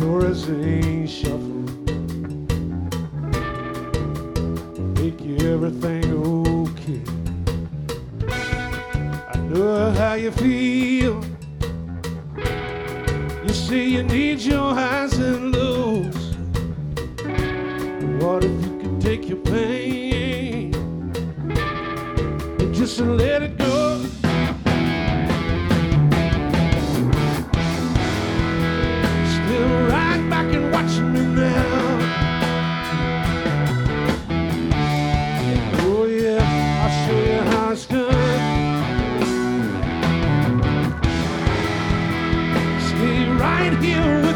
chorus ain't shuffled. Make everything okay. I know how you feel. You say you need your highs and lows. What if you could take your pain and just let it go? Still right back and watching me now. Oh yeah, I'll show you how it's done. Stay right here with